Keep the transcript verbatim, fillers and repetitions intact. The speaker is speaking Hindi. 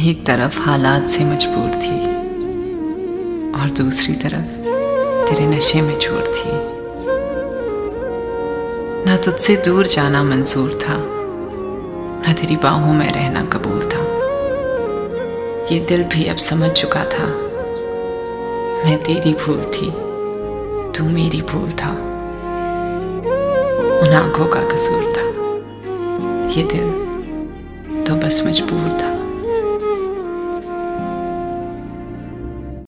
एक तरफ हालात से मजबूर थी और दूसरी तरफ तेरे नशे में चूर थी। ना तुझसे दूर जाना मंजूर था, ना तेरी बाहों में रहना कबूल था। ये दिल भी अब समझ चुका था, मैं तेरी भूल थी, तू मेरी भूल था। उन आंखों का कसूर था, ये दिल तो बस मजबूर था।